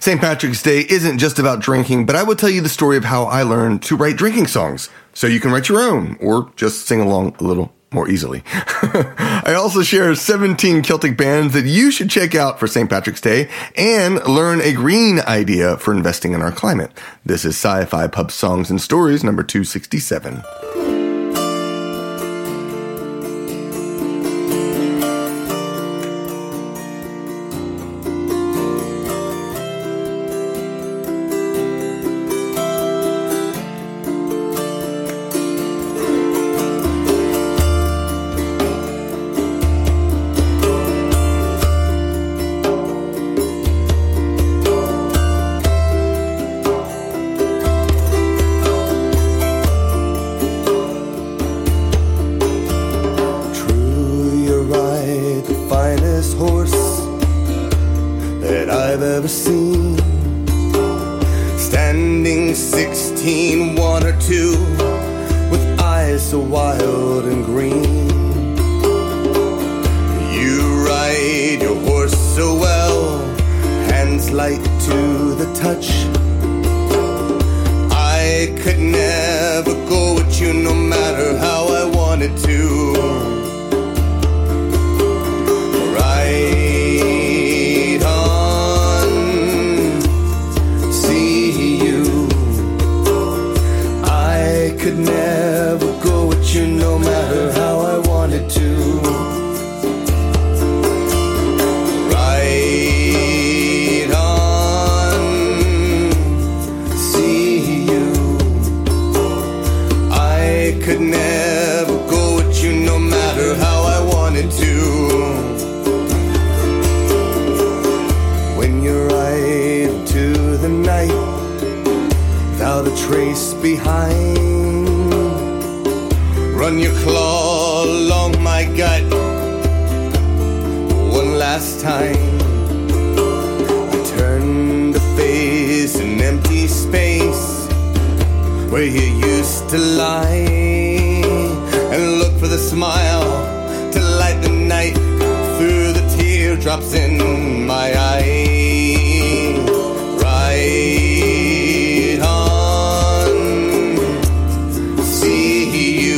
St. Patrick's Day isn't just about drinking, but I will tell you the story of how I learned to write drinking songs, so you can write your own, or just sing along a little more easily. I also share 17 Celtic bands that you should check out for St. Patrick's Day and learn a green idea for investing in our climate. This is Sci-Fi Pub Songs and Stories number 267. Standing 16, 1 or 2, with eyes so wild and green. You ride your horse so well, hands light to the touch. I could never go with you no matter how I wanted to. Could never go with you no matter how I wanted to. Ride on, see you. I could never go with you no matter how I wanted to. When you ride into the night without a trace behind, run your claw along my gut one last time. I turn to face an empty space where you used to lie, and look for the smile to light the night through the teardrops in my eye. Ride on, see you.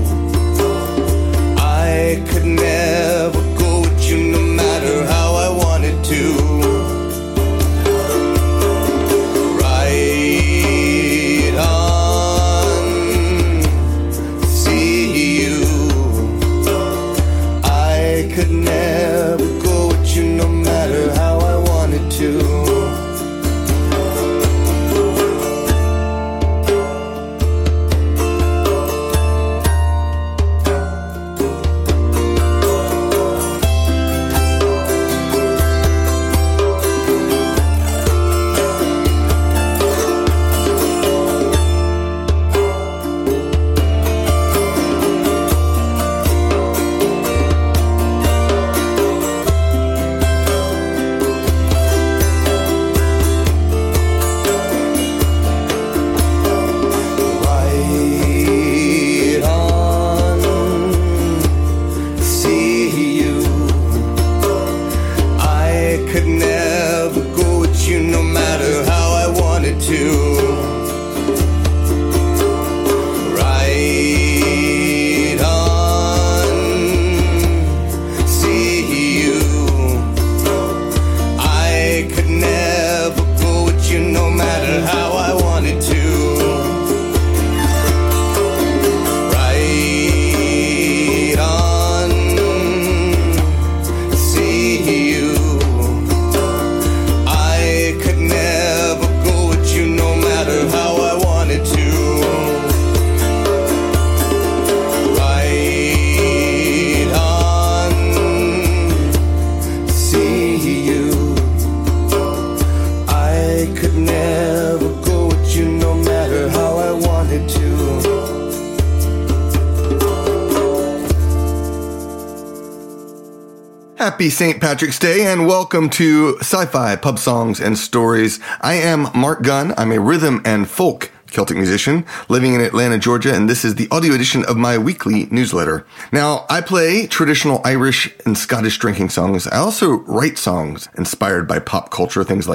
I could never go with you no matter how I wanted to. Ride on, see you. I could never go with you no matter how I wanted to. Happy St. Patrick's Day and welcome to Sci-Fi Pub Songs and Stories. I am Mark Gunn. I'm a rhythm and folk Celtic musician living in Atlanta, Georgia, and this is the audio edition of my weekly newsletter. Now, I play traditional Irish and Scottish drinking songs. I also write songs inspired by pop culture, things like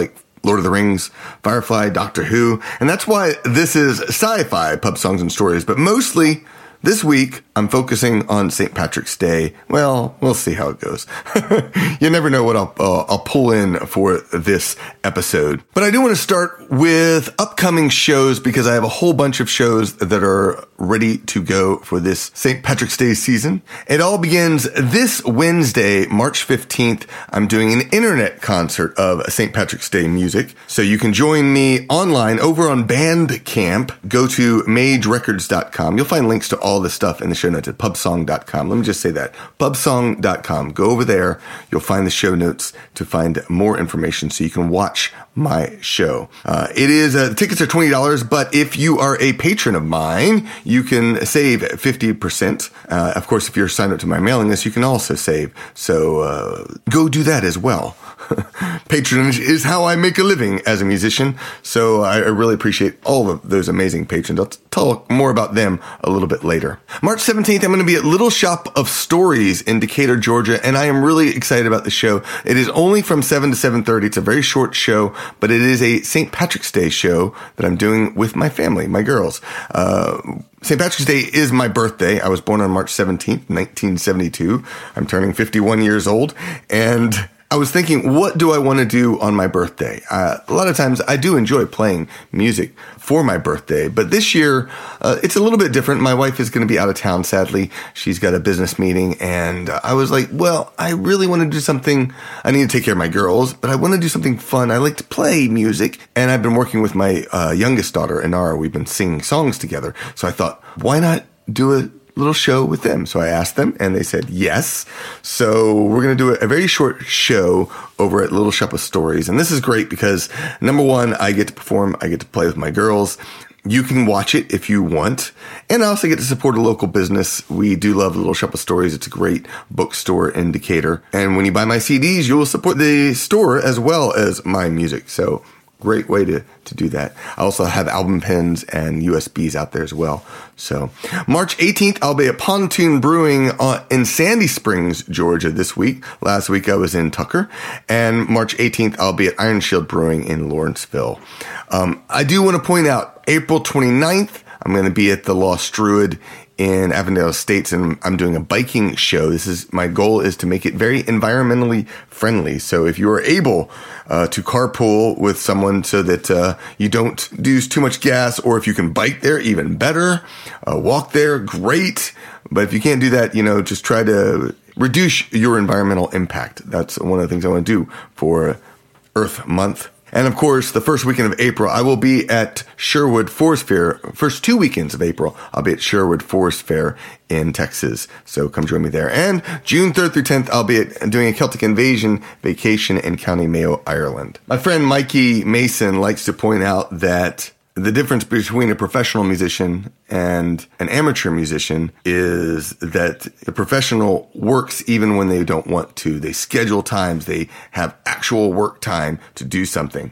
Lord of the Rings, Firefly, Doctor Who, and that's why this is sci-fi pub songs and stories, but mostly this week, I'm focusing on St. Patrick's Day. Well, we'll see how it goes. You never know what I'll pull in for this episode. But I do want to start with upcoming shows because I have a whole bunch of shows that are ready to go for this St. Patrick's Day season. It all begins this Wednesday, March 15th. I'm doing an internet concert of St. Patrick's Day music. So you can join me online over on Bandcamp. Go to magerecords.com. You'll find links to all the stuff in the show notes at pubsong.com. Let me just say that. pubsong.com. Go over there. You'll find the show notes to find more information so you can watch my show. The tickets are $20, but if you are a patron of mine, you can save 50%. Of course, if you're signed up to my mailing list, you can also save. So go do that as well. Patronage is how I make a living as a musician. So I really appreciate all of those amazing patrons. I'll talk more about them a little bit later. March 17th, I'm going to be at Little Shop of Stories in Decatur, Georgia, and I am really excited about the show. It is only from 7 to 7:30. It's a very short show, but it is a St. Patrick's Day show that I'm doing with my family, my girls. St. Patrick's Day is my birthday. I was born on March 17th, 1972. I'm turning 51 years old, and I was thinking, what do I want to do on my birthday? A lot of times I do enjoy playing music for my birthday, but this year it's a little bit different. My wife is going to be out of town, sadly. She's got a business meeting, and I was like, well, I really want to do something. I need to take care of my girls, but I want to do something fun. I like to play music, and I've been working with my youngest daughter, Inara. We've been singing songs together, so I thought, why not do a little show with them? So I asked them and they said yes. So we're going to do a very short show over at Little Shop of Stories. And this is great because number one, I get to perform, I get to play with my girls. You can watch it if you want. And I also get to support a local business. We do love Little Shop of Stories. It's a great bookstore in Decatur. And when you buy my CDs, you will support the store as well as my music. So great way to do that. I also have album pens and USBs out there as well. So March 18th, I'll be at Pontoon Brewing in Sandy Springs, Georgia this week. Last week I was in Tucker. And March 18th, I'll be at Iron Shield Brewing in Lawrenceville. I do want to point out April 29th, I'm going to be at the Lost Druid in Avondale Estates, and I'm doing a biking show. My goal is to make it very environmentally friendly. So if you are able to carpool with someone so that you don't use too much gas, or if you can bike there, even better. Walk there, great. But if you can't do that, just try to reduce your environmental impact. That's one of the things I want to do for Earth Month. And of course, the first weekend of April, I will be at Sherwood Forest Fair. First 2 weekends of April, I'll be at Sherwood Forest Fair in Texas. So come join me there. And June 3rd through 10th, I'll be doing a Celtic Invasion vacation in County Mayo, Ireland. My friend Mikey Mason likes to point out that the difference between a professional musician and an amateur musician is that the professional works even when they don't want to. They schedule times. They have actual work time to do something.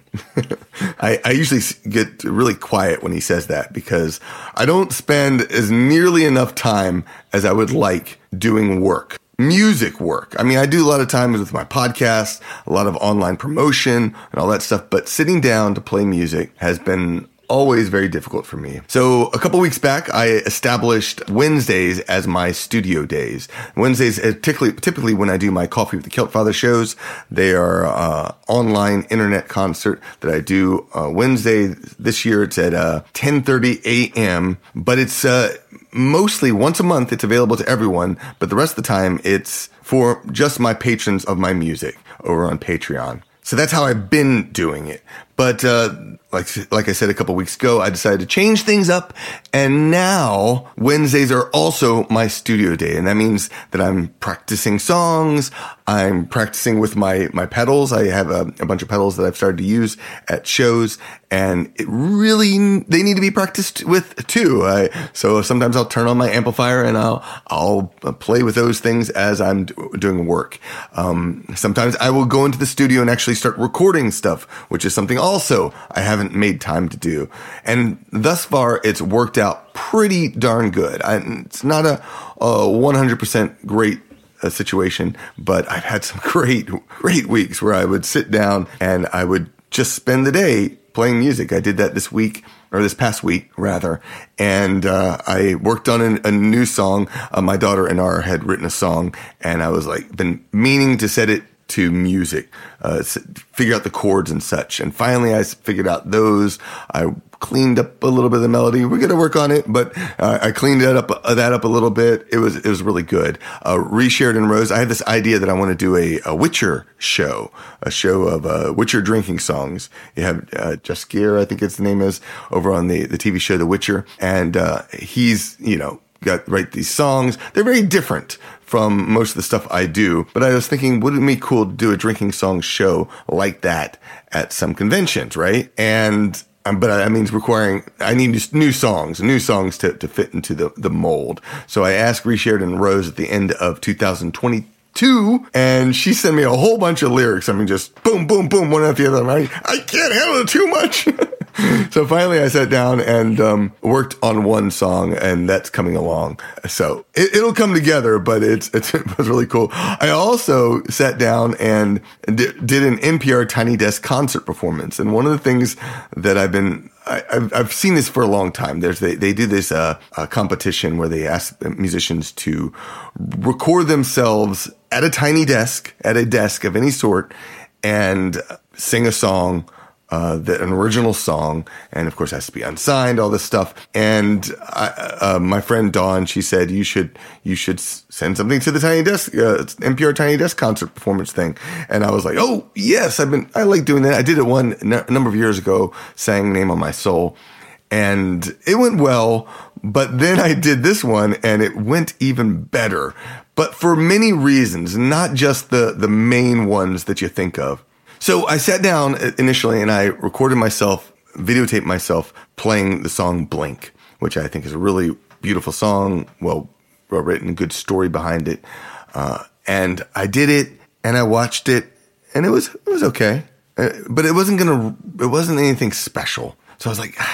I usually get really quiet when he says that because I don't spend as nearly enough time as I would like doing work. Music work. I mean, I do a lot of times with my podcast, a lot of online promotion and all that stuff, but sitting down to play music has been always very difficult for me. So a couple weeks back, I established Wednesdays as my studio days. Wednesdays, typically when I do my Coffee with the Kilt Father shows, they are online internet concert that I do Wednesday. This year it's at 10:30 a.m., but it's mostly once a month. It's available to everyone, but the rest of the time it's for just my patrons of my music over on Patreon. So that's how I've been doing it. But like I said a couple weeks ago, I decided to change things up, and now Wednesdays are also my studio day, and that means that I'm practicing songs. I'm practicing with my pedals. I have a bunch of pedals that I've started to use at shows, and they need to be practiced with too. So sometimes I'll turn on my amplifier and I'll play with those things as I'm doing work. Sometimes I will go into the studio and actually start recording stuff, which is something also I haven't made time to do. And thus far, it's worked out pretty darn good. It's not a 100% great situation, but I've had some great weeks where I would sit down and I would just spend the day playing music. I did that this past week rather. And, I worked on a new song. My daughter Inara had written a song, and I was like, been meaning to set it to music, figure out the chords and such. And finally I figured out those. I cleaned up a little bit of the melody. We're going to work on it, but I cleaned that up a little bit. It was really good. Reshared and Rose, I had this idea that I want to do a Witcher show, a show of Witcher drinking songs. You have Jaskier, I think the name is, over on the TV show The Witcher. And he's, write these songs. They're very different from most of the stuff I do, but I was thinking, wouldn't it be cool to do a drinking song show like that at some conventions, right? And but that means I need new songs to fit into the mold. So I asked Reshared and Rose at the end of 2022, and she sent me a whole bunch of lyrics. I mean, just boom, boom, boom, one after the other. I can't handle it too much. So finally I sat down and worked on one song, and that's coming along. So it'll come together, but it was really cool. I also sat down and did an NPR Tiny Desk concert performance. And one of the things that I've seen this for a long time. They do this competition where they ask musicians to record themselves at a tiny desk, at a desk of any sort, and sing a song, an original song, and of course it has to be unsigned, all this stuff. And my friend Dawn, she said, you should send something to the Tiny Desk, NPR Tiny Desk concert performance thing. And I was like, oh yes, I like doing that. I did it a number of years ago, sang Name on My Soul, and it went well. But then I did this one, and it went even better, but for many reasons, not just the main ones that you think of. So I sat down initially and I recorded myself, videotaped myself playing the song Blink, which I think is a really beautiful song, well written, good story behind it. And I did it and I watched it, and it was okay. But it wasn't anything special. So I was like,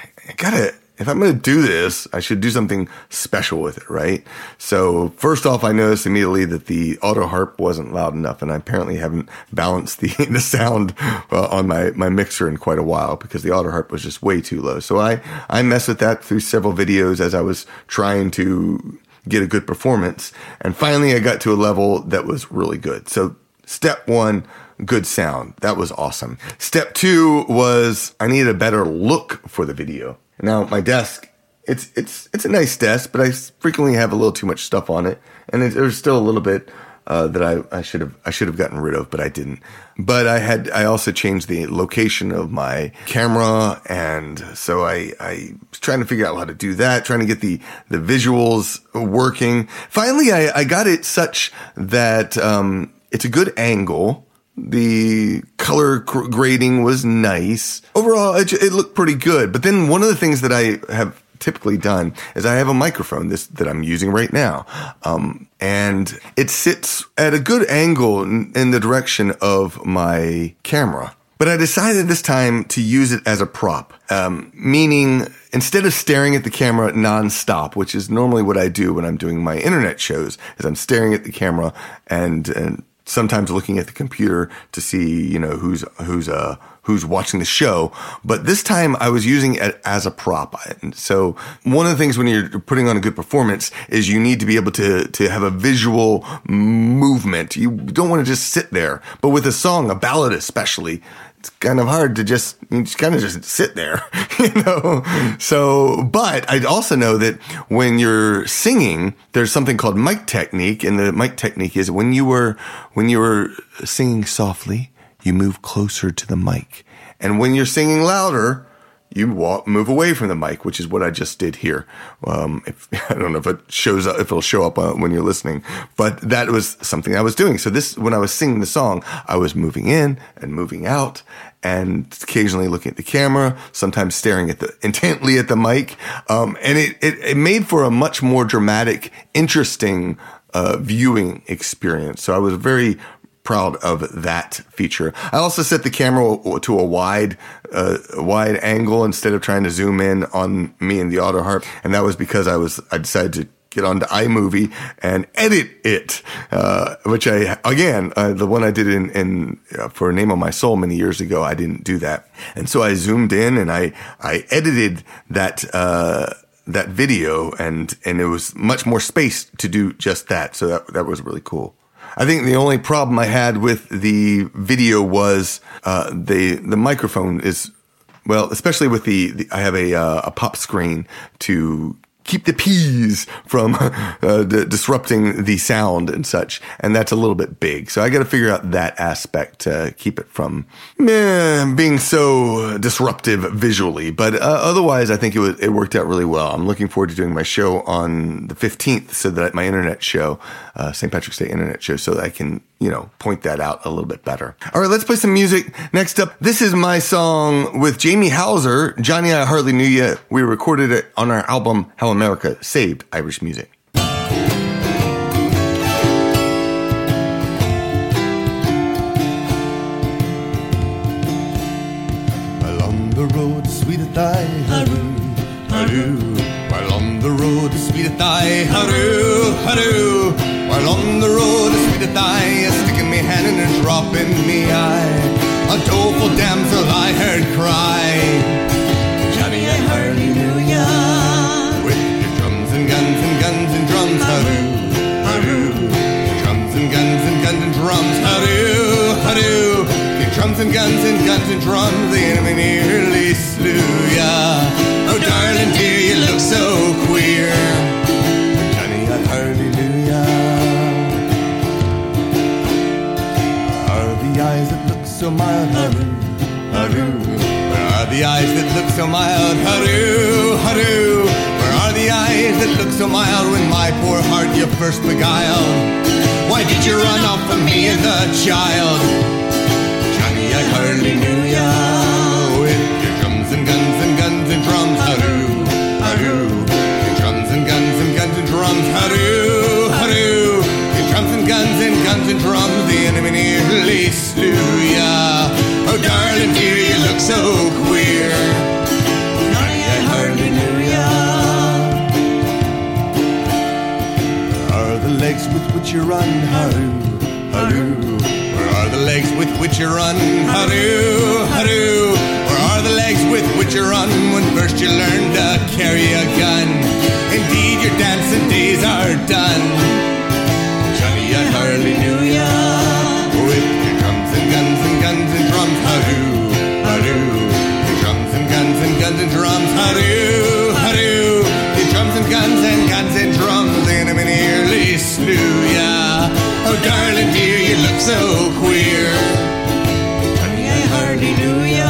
if I'm going to do this, I should do something special with it, right? So first off, I noticed immediately that the auto harp wasn't loud enough, and I apparently haven't balanced the sound on my mixer in quite a while, because the auto harp was just way too low. So I messed with that through several videos as I was trying to get a good performance. And finally I got to a level that was really good. So step one, good sound. That was awesome. Step two was I needed a better look for the video. Now, my desk, it's a nice desk, but I frequently have a little too much stuff on it, and there's still a little bit that I should have gotten rid of, but I didn't. But I also changed the location of my camera, and so I was trying to figure out how to do that, trying to get the visuals working. Finally, I got it such that it's a good angle. The color grading was nice. Overall, it looked pretty good. But then one of the things that I have typically done is I have a microphone that I'm using right now. And it sits at a good angle in the direction of my camera. But I decided this time to use it as a prop, meaning instead of staring at the camera nonstop, which is normally what I do when I'm doing my internet shows, is I'm staring at the camera and sometimes looking at the computer to see, who's watching the show. But this time I was using it as a prop. And so one of the things when you're putting on a good performance is you need to be able to have a visual movement. You don't want to just sit there. But with a song, a ballad especially, it's kind of hard to just sit there, So, but I also know that when you're singing, there's something called mic technique. And the mic technique is when you were singing softly, you move closer to the mic. And when you're singing louder, you move away from the mic, which is what I just did here. I don't know if it'll show up when you're listening, but that was something I was doing. So when I was singing the song, I was moving in and moving out, and occasionally looking at the camera, sometimes staring intently at the mic. And it made for a much more dramatic, interesting, viewing experience. So I was very proud of that feature. I also set the camera to a wide angle instead of trying to zoom in on me and the auto harp. And that was because I decided to get onto iMovie and edit it, which the one I did in for Name on My Soul many years ago, I didn't do that. And so I zoomed in and I edited that video and it was much more space to do just that. So that was really cool. I think the only problem I had with the video was, the microphone is, well, especially with I have a pop screen to keep the P's from disrupting the sound and such. And that's a little bit big. So I got to figure out that aspect to keep it from being so disruptive visually. But otherwise, I think it worked out really well. I'm looking forward to doing my show on the 15th, so that my internet show, St. Patrick's Day internet show, so that I can, point that out a little bit better. All right, let's play some music. Next up, this is my song with Jamie Hauser, Johnny I Hardly Knew Ya. We recorded it on our album, How America Saved Irish Music. Along the road, sweetest I, haroo, haroo. While on the road, sweetest I, haroo, haroo. While on the road, sweetest I, sticking me hand in a drop in me eye. A doleful damsel I heard cry, Johnny, I hardly knew ya. With your drums and guns and guns and drums, haroo, haroo. Drums and guns and guns and drums, haroo, haroo. Your drums and guns and guns and drums, the enemy nearly slew ya. Oh, darling dear, you look so queer, Johnny, I hardly knew ya. Are the eyes that look so mild, haroo, haroo? Where are the eyes that look so mild, haroo, haroo? Where are the eyes that look so mild when my poor heart you first beguiled? Why did you run off from me as a child? Johnny, I hardly knew ya. With your drums and guns and guns and drums, haroo, haroo. Your drums and guns and guns and drums, haroo, haroo. Your drums and guns and guns and drums, the enemy nearly slew ya. Oh, darling dear, you look so queer, Johnny, I hardly knew ya. Are the legs with which you run, haroo, haroo? Where are the legs with which you run, haroo, haroo? Where are the legs with which you run when first you learned to carry a gun? Indeed, your dancing days are done, Johnny, I hardly knew ya. With your drums and guns and guns and drums, haroo, haroo. Your drums and guns and guns and drums, haroo, haroo. Your drums and guns and drums, the enemy nearly slew ya. Oh, darling dear, you look so queer, Johnny, I hardly knew ya.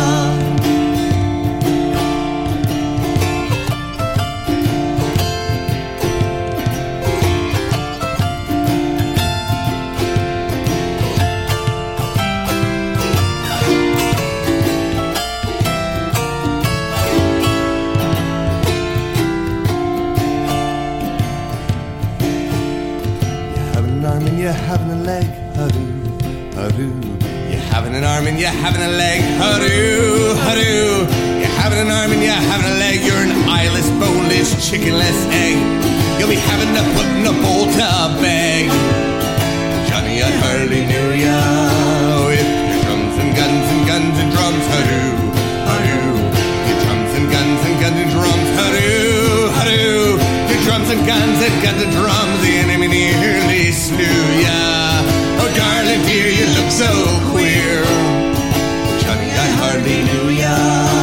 You having a leg, haroo, haroo. You having an arm and you having a leg, haroo, haroo. You having an arm and you having a leg. You're an eyeless, boneless, chickenless egg. You'll be having to put in a bowl to beg, Johnny, I hardly knew ya. With your drums and guns and guns and drums, haroo, haroo. Your drums and guns and guns and drums, haroo, haroo. Your drums and guns and drums, the enemy nearly slew ya. Oh, darling dear, you look so queer, Johnny, I hardly knew ya.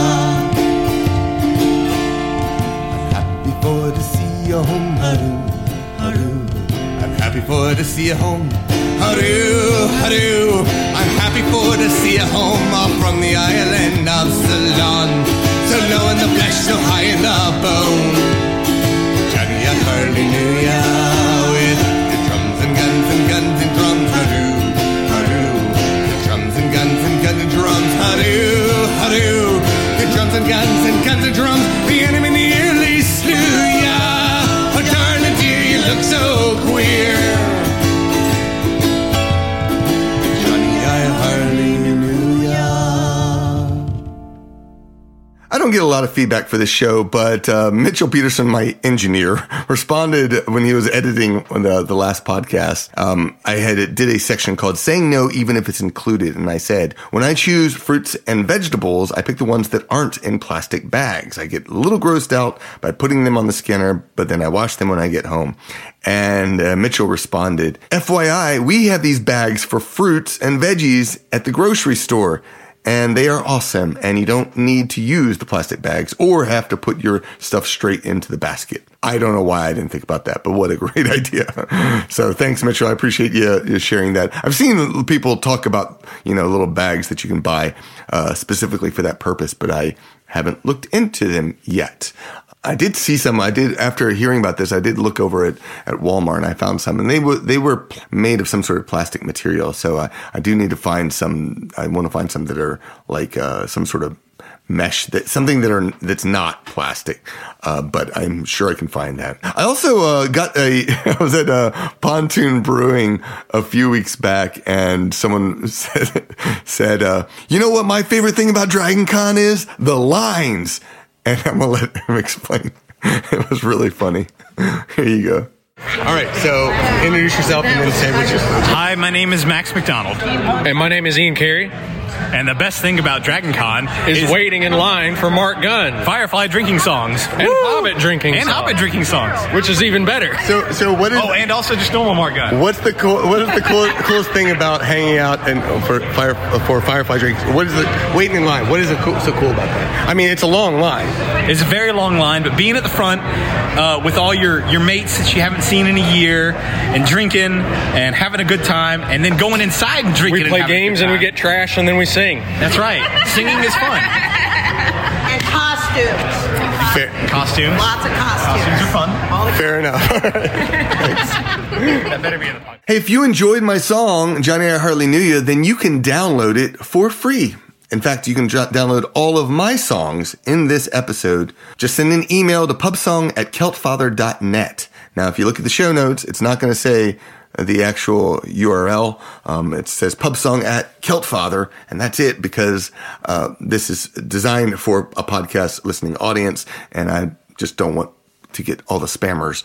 I'm happy for to see you home, haroo, haroo. I'm happy for to see you home, haroo, haroo. I'm happy for to see you home off from the island of Ceylon. So low in the flesh, so high in the bone, Johnny, I hardly knew ya. With your drums and guns and guns and drums, haroo, haroo. Your drums and guns and guns and drums, haroo, haroo. Your drums and guns and drums, the enemy nearly slew ya. Oh, darling dear, you look so queer, Johnny, I hardly knew ya. I don't don't get a lot of feedback for this show, but Mitchell Peterson, my engineer, responded when he was editing the last podcast. I did a section called Saying No Even If It's Included, and I said, when I choose fruits and vegetables, I pick the ones that aren't in plastic bags. I get a little grossed out by putting them on the scanner, but then I wash them when I get home. And Mitchell responded, FYI, we have these bags for fruits and veggies at the grocery store, and they are awesome, and you don't need to use the plastic bags or have to put your stuff straight into the basket. I don't know why I didn't think about that, but what a great idea. So thanks, Mitchell. I appreciate you sharing that. I've seen people talk about, little bags that you can buy specifically for that purpose, but I haven't looked into them yet. I did see some. After hearing about this, I did look over at Walmart and I found some, and they were made of some sort of plastic material. So I do need to find some. I want to find some that are like some sort of mesh, that's not plastic. But I'm sure I can find that. I also I was at Pontoon Brewing a few weeks back, and someone said, you know what my favorite thing about Dragon Con is? The lines. And I'm going to let him explain. It was really funny. Here you go. All right, so introduce yourself and then say what you're doing. Hi, my name is Max McDonald. And my name is Ian Carey. And the best thing about Dragon Con is waiting in line for Mark Gunn. Firefly drinking songs. And Hobbit drinking songs. And Hobbit drinking songs. Which is even better. So what is... Oh, and also just normal Mark Gunn. What is the coolest thing about hanging out and for Firefly drinks? What is the waiting in line? What is so cool about that? I mean, it's a long line. It's a very long line, but being at the front with all your mates that you haven't seen in a year and drinking and having a good time and then going inside and drinking. We play games and we get trash and then we sing. That's right. Singing is fun. And costumes. Fair. Costumes. Lots of costumes. Costumes are fun. Fair enough. Thanks. That better be in the podcast. Hey, if you enjoyed my song, Johnny I Hardly Knew Ya, then you can download it for free. In fact, you can download all of my songs in this episode. Just send an email to pubsong@celtfather.net. Now, if you look at the show notes, it's not going to say the actual URL. It says pubsong@celtfather, and that's it, because this is designed for a podcast listening audience, and I just don't want to get all the spammers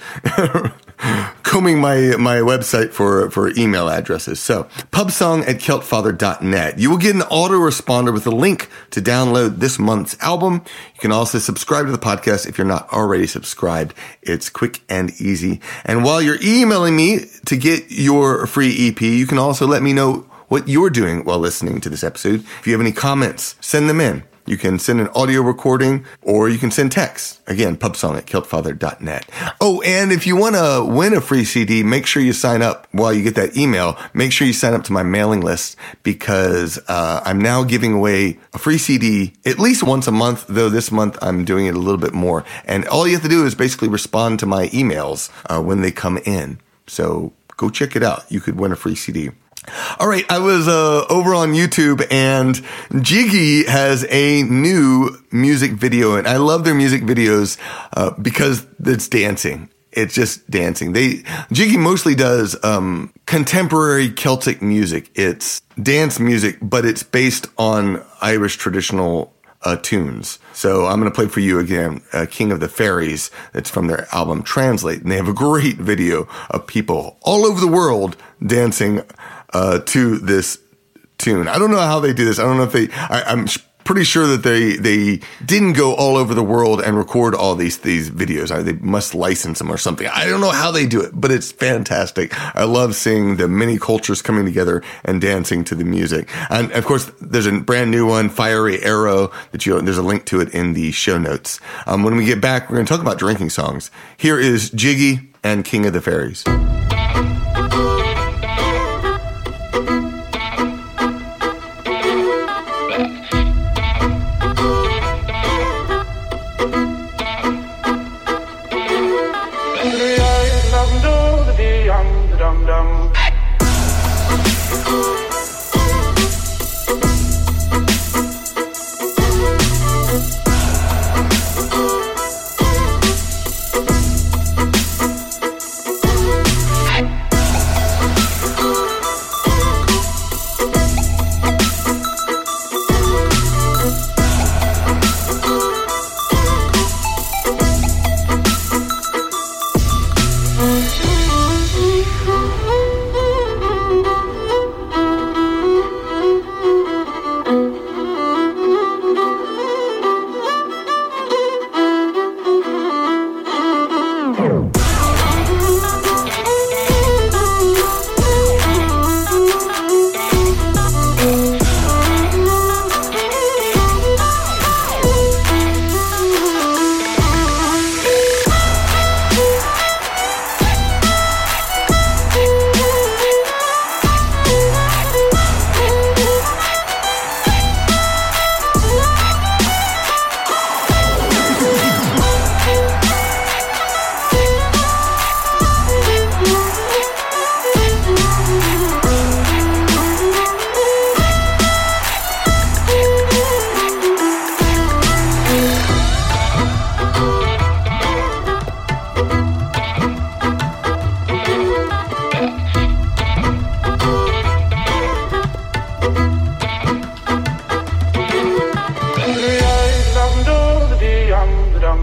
combing my website for email addresses. So pubsong@celtfather.net. You will get an autoresponder with a link to download this month's album. You can also subscribe to the podcast if you're not already subscribed. It's quick and easy. And while you're emailing me to get your free EP, you can also let me know what you're doing while listening to this episode. If you have any comments, send them in. You can send an audio recording or you can send text. Again, pubsong@celtfather.net. Oh, and if you want to win a free CD, make sure you sign up while you get that email. Make sure you sign up to my mailing list, because I'm now giving away a free CD at least once a month, though this month I'm doing it a little bit more. And all you have to do is basically respond to my emails when they come in. So go check it out. You could win a free CD. All right, I was over on YouTube, and Jiggy has a new music video, and I love their music videos because it's dancing. It's just dancing. Jiggy mostly does contemporary Celtic music. It's dance music, but it's based on Irish traditional tunes. So I'm going to play for you again, King of the Fairies. It's from their album Translate, and they have a great video of people all over the world dancing to this tune. I don't know how they do this. I don't know if I'm pretty sure that they didn't go all over the world and record all these videos. They must license them or something. I don't know how they do it, but it's fantastic. I love seeing the many cultures coming together and dancing to the music. And of course, there's a brand new one, Fiery Arrow, there's a link to it in the show notes. When we get back, we're going to talk about drinking songs. Here is Jiggy and King of the Fairies.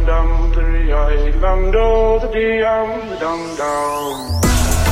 dum, three-eye dum, do, the dee-um, the dum, dum.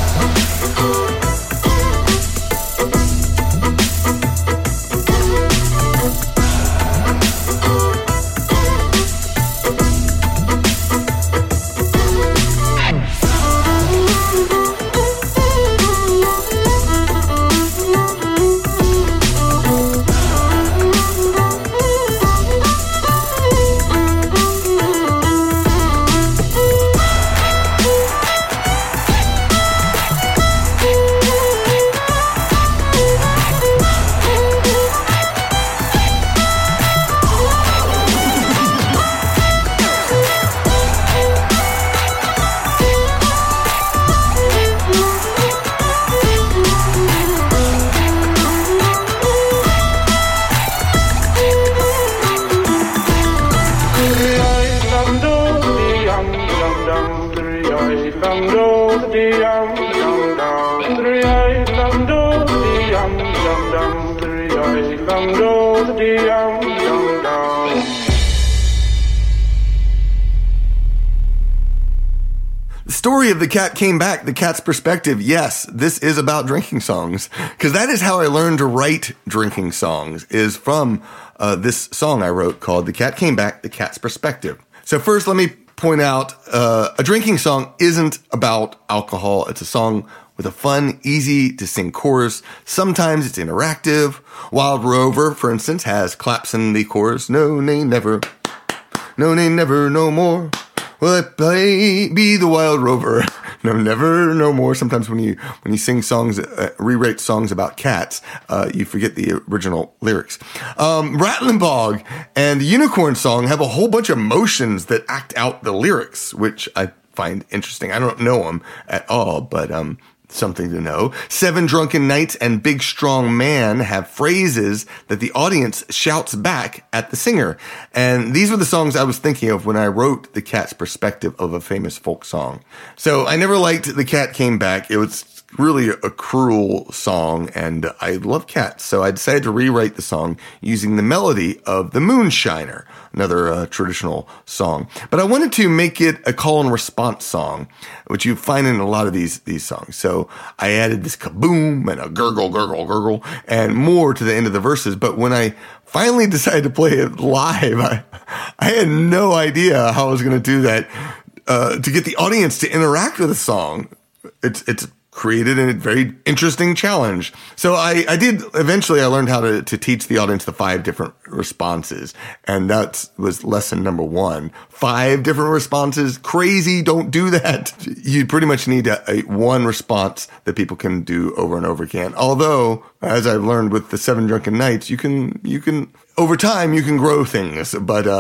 The story of The Cat Came Back, The Cat's Perspective. Yes, this is about drinking songs, because that is how I learned to write drinking songs, is from this song I wrote called The Cat Came Back, The Cat's Perspective. So first, let me point out, a drinking song isn't about alcohol. It's a song with a fun, easy to sing chorus. Sometimes it's interactive. Wild Rover, for instance, has claps in the chorus. No, nay, never. No, nay, never, no more. Will I be the Wild Rover? No, never, no more. Sometimes when you sing songs, rewrite songs about cats, you forget the original lyrics. Rattlin' Bog and the Unicorn Song have a whole bunch of motions that act out the lyrics, which I find interesting. I don't know them at all, but something to know. Seven Drunken Nights and Big Strong Man have phrases that the audience shouts back at the singer. And these were the songs I was thinking of when I wrote The Cat's Perspective of a famous folk song. So I never liked The Cat Came Back. It was really a cruel song, and I love cats. So I decided to rewrite the song using the melody of The Moonshiner, another traditional song. But I wanted to make it a call and response song, which you find in a lot of these songs. So I added this kaboom and a gurgle, gurgle, gurgle, and more to the end of the verses. But when I finally decided to play it live, I had no idea how I was going to do that to get the audience to interact with the song. It's created a very interesting challenge. So I did, eventually I learned how to teach the audience the 5 different responses. And that was lesson number 1. 5 different responses. Crazy. Don't do that. You pretty much need a one response that people can do over and over again. Although, as I've learned with the 7 Drunken Nights, you can over time, you can grow things, but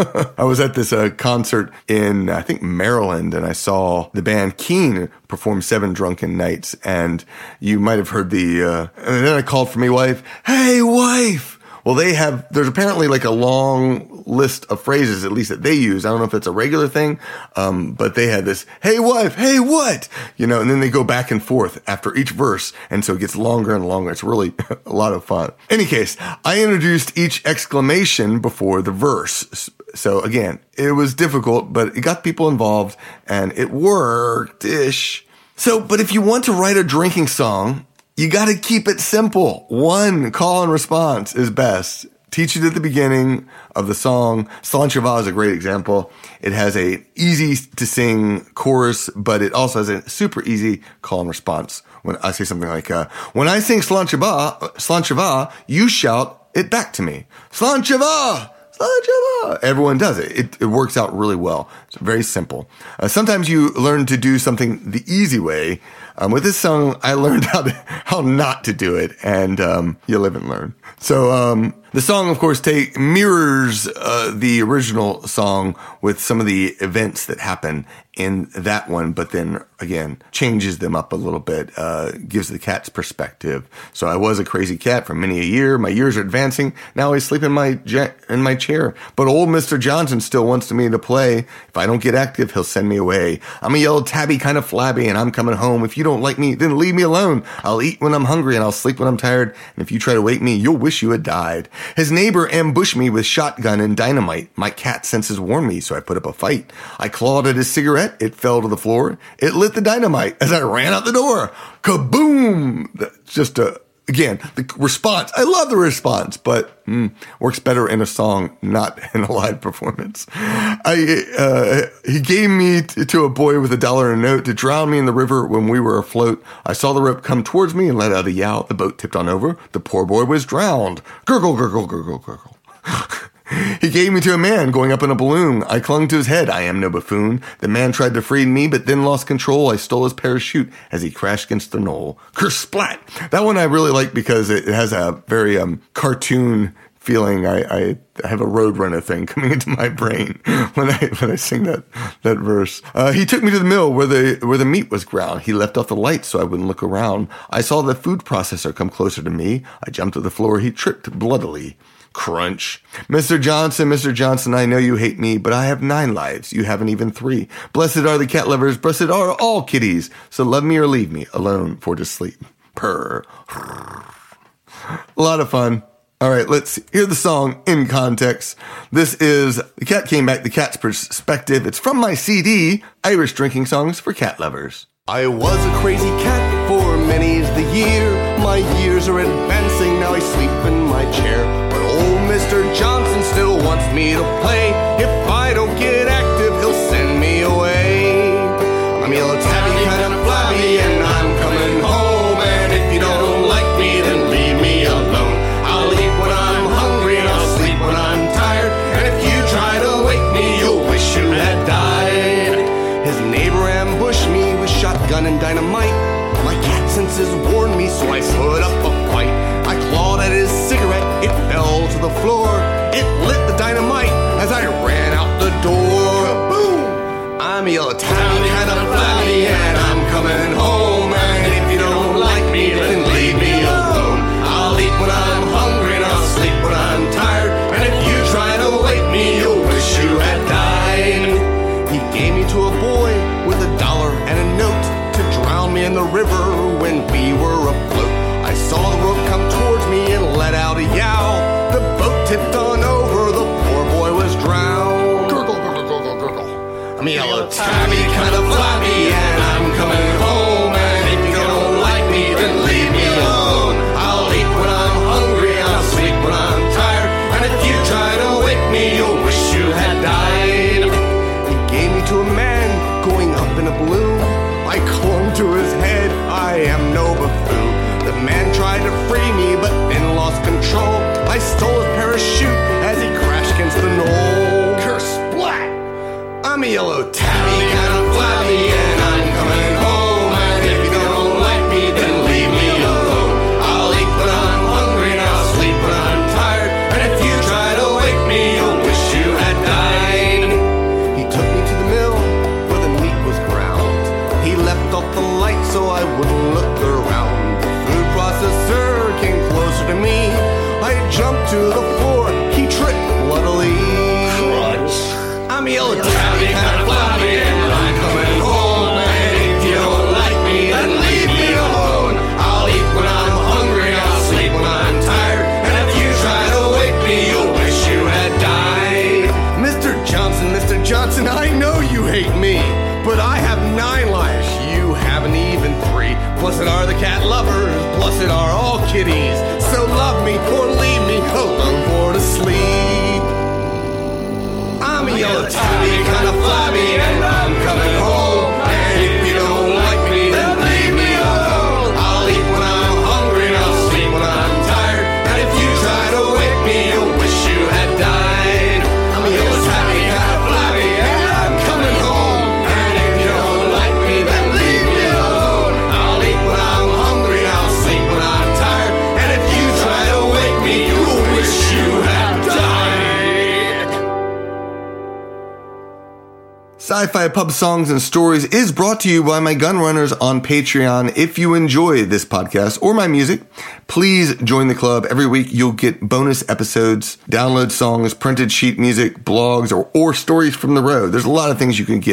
I was at this concert in, I think, Maryland, and I saw the band Keane perform 7 Drunken Nights, and you might have heard and then I called for my wife, "Hey, wife!" Well, there's apparently like a long list of phrases, at least that they use. I don't know if it's a regular thing, but they had this, "Hey, wife, hey, what?" And then they go back and forth after each verse, and so it gets longer and longer. It's really a lot of fun. Any case, I introduced each exclamation before the verse. So again, it was difficult, but it got people involved, and it worked-ish. So, but if you want to write a drinking song, you got to keep it simple. One call and response is best. Teach it at the beginning of the song. Sláinte Mhath is a great example. It has a easy to sing chorus, but it also has a super easy call and response. When I say something like, when I sing Sláinte Mhath, you shout it back to me. Sláinte Mhath! Everyone does it. It works out really well. It's very simple. Sometimes you learn to do something the easy way. With this song, I learned how not to do it, and you live and learn. So the song, of course, mirrors the original song with some of the events that happen in that one, but then again changes them up a little bit, gives the cat's perspective. So I was a crazy cat for many a year. My years are advancing. Now I sleep in my chair. But old Mr. Johnson still wants me to play. If I don't get active, he'll send me away. I'm a yellow tabby, kind of flabby, and I'm coming home. If you you don't like me, then leave me alone. I'll eat when I'm hungry and I'll sleep when I'm tired. And if you try to wake me, you'll wish you had died. His neighbor ambushed me with shotgun and dynamite. My cat senses warned me, so I put up a fight. I clawed at his cigarette. It fell to the floor. It lit the dynamite as I ran out the door. Kaboom! That's just again, the response. I love the response, but works better in a song, not in a live performance. He gave me to a boy with $1 and a note to drown me in the river when we were afloat. I saw the rope come towards me and let out a yowl. The boat tipped on over. The poor boy was drowned. Gurgle, gurgle, gurgle, gurgle. He gave me to a man going up in a balloon. I clung to his head. I am no buffoon. The man tried to free me, but then lost control. I stole his parachute as he crashed against the knoll. Kersplat! That one I really like because it has a very cartoon feeling. I have a Roadrunner thing coming into my brain when I sing that verse. He took me to the mill where the meat was ground. He left off the lights so I wouldn't look around. I saw the food processor come closer to me. I jumped to the floor. He tripped bloodily. Crunch. Mr. Johnson, I know you hate me, but I have 9 lives. You haven't even 3. Blessed are the cat lovers, blessed are all kitties. So love me or leave me alone for to sleep. Purr. A lot of fun. All right, let's hear the song in context. This is The Cat Came Back, The Cat's Perspective. It's from my CD, Irish Drinking Songs for Cat Lovers. I was a crazy cat for many's the year. My years are advancing, now I sleep in my chair. But old Mr. Johnson still wants me to play. If I don't get active, he'll send me away. I'm yellow tabby, kind of flabby, and I'm coming home. And if you don't like me, then leave me alone. I'll eat when I'm hungry, and I'll sleep when I'm tired. And if you try to wake me, you'll wish you had died. His neighbor ambushed me with shotgun and dynamite. My cat senses warned me, so I put up a fight. I clawed at his cigarette, it fell to the floor. It lit the dynamite as I ran out the door. Kaboom! I'm a yellow tabby, kind of flabby, and I'm coming home. And if you don't like me, then leave me alone. I'll eat when I'm hungry, and I'll sleep when I'm tired. And if you try to wake me, you'll wish you had died. He gave me to a boy with $1 and a note to drown me in the river when we were afloat. I saw the rope come towards me and let out a yowl. The boat tipped on over, the poor boy was drowned. Gurgle, gurgle, gurgle, gurgle. I'm a yellow tabby, kind of flabby, and I'm coming home. And if you don't like me, then leave me alone. I'll eat when I'm hungry, I'll sleep when I'm tired. And if you try to wake me, you'll wish you had died. He gave me to a man going up in a balloon. I clung to his head, I am no buffoon. The man tried to free me, but then lost control. I stole his parachute as he crashed against the knoll. Kersplat! I'm a yellow tabby, kind of flabby, and I'm coming home. And if you don't like me, then leave me alone. I'll eat when I'm hungry, and I'll sleep when I'm tired. And if you try to wake me, you'll wish you had died. He took me to the mill where the meat was ground. He left off the light so I wouldn't look around. The food processor came closer to me. I jumped to the floor. He tripped bloodily. Crunch. I'm a yellow tabby, kind of flabby, and I'm coming home. And if you don't like me, then leave me alone. I'll eat when I'm hungry, I'll sleep when I'm tired. And if you try to wake me, you'll wish you had died. Mr. Johnson, I know you hate me, but I have 9 lives. You haven't even 3. Blessed are the cat lovers, blessed are all kitties. So love me or leave me alone for to sleep. I'm a yellow tabby, kind of flabby, and I'm coming home. And if you don't like me, then leave me alone. I'll eat when I'm hungry, and I'll sleep when I'm tired. And if you try to wake me, you'll wish you had died. I'm a yellow tabby, kind of flabby, and I'm coming home. And if you don't like me, then leave me alone. I'll eat when I'm hungry, I'll sleep when I'm tired. And if you try to wake me, you'll wish you had died. Sci-Fi Pub Songs and Stories is brought to you by my gun runners on Patreon. If you enjoy this podcast or my music, please join the club. Every week you'll get bonus episodes, download songs, printed sheet music, blogs, or stories from the road. There's a lot of things you can get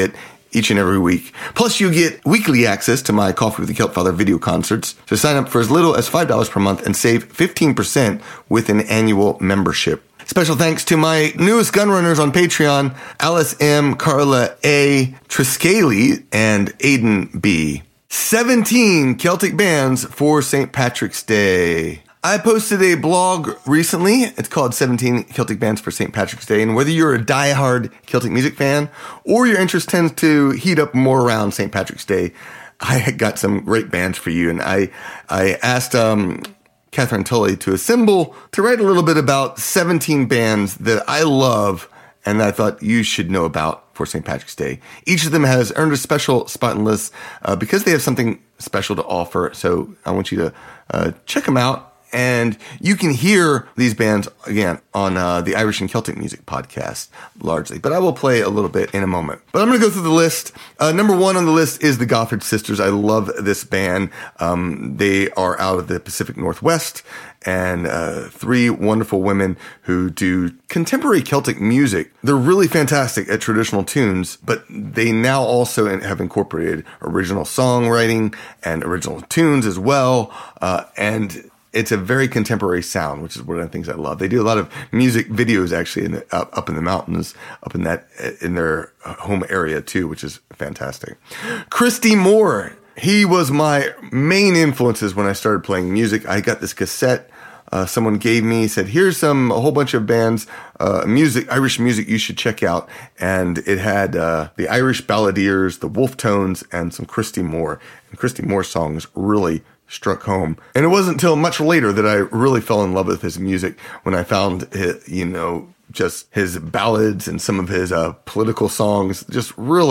each and every week. Plus, you get weekly access to my Coffee with the Celt Father video concerts. So sign up for as little as $5 per month and save 15% with an annual membership. Special thanks to my newest gunrunners on Patreon, Alice M., Carla A., Triskeli, and Aiden B. 17 Celtic bands for St. Patrick's Day. I posted a blog recently. It's called 17 Celtic Bands for St. Patrick's Day. And whether you're a diehard Celtic music fan or your interest tends to heat up more around St. Patrick's Day, I got some great bands for you. And I asked Catherine Tully to assemble to write a little bit about 17 bands that I love and that I thought you should know about for St. Patrick's Day. Each of them has earned a special spot in the list because they have something special to offer. So I want you to check them out. And you can hear these bands, again, on the Irish and Celtic Music podcast, largely. But I will play a little bit in a moment. But I'm going to go through the list. Number one on the list is the Gothard Sisters. I love this band. They are out of the Pacific Northwest. And three wonderful women who do contemporary Celtic music. They're really fantastic at traditional tunes, but they now also have incorporated original songwriting and original tunes as well. And it's a very contemporary sound, which is one of the things I love. They do a lot of music videos actually up in the mountains, in their home area too, which is fantastic. Christy Moore, he was my main influences when I started playing music. I got this cassette someone gave me, said, here's a whole bunch of bands, Irish music you should check out. And it had the Irish Balladeers, the Wolf Tones, and some Christy Moore. And Christy Moore's songs really struck home. And it wasn't until much later that I really fell in love with his music when I found, just his ballads and some of his political songs, just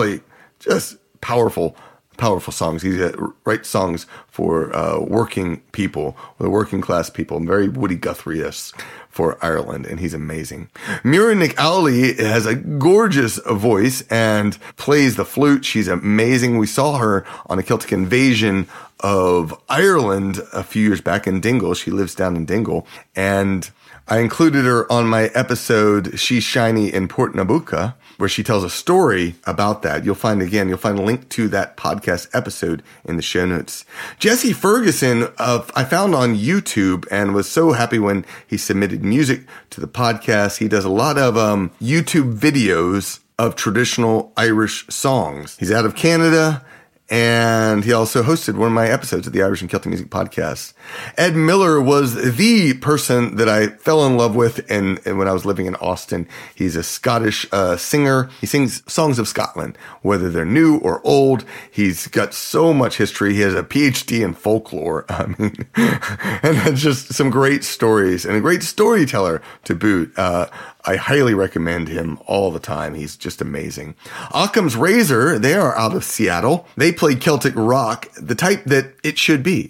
powerful songs. He writes songs for working people, the working class people, very Woody Guthrie-esque for Ireland, and he's amazing. Mira McAuley has a gorgeous voice and plays the flute. She's amazing. We saw her on a Celtic Invasion of Ireland a few years back in Dingle. She lives down in Dingle, and I included her on my episode, She's Shiny in Port Nabucca, where she tells a story about that. You'll find a link to that podcast episode in the show notes. Jesse Ferguson, I found on YouTube and was so happy when he submitted music to the podcast. He does a lot of YouTube videos of traditional Irish songs. He's out of Canada. And he also hosted one of my episodes of the Irish and Celtic Music podcast. Ed Miller was the person that I fell in love with and when I was living in Austin. He's a Scottish singer. He sings songs of Scotland, whether they're new or old. He's got so much history. He has a PhD in folklore. And it's just some great stories and a great storyteller to boot. I highly recommend him all the time. He's just amazing. Occam's Razor, they are out of Seattle. They play Celtic rock, the type that it should be.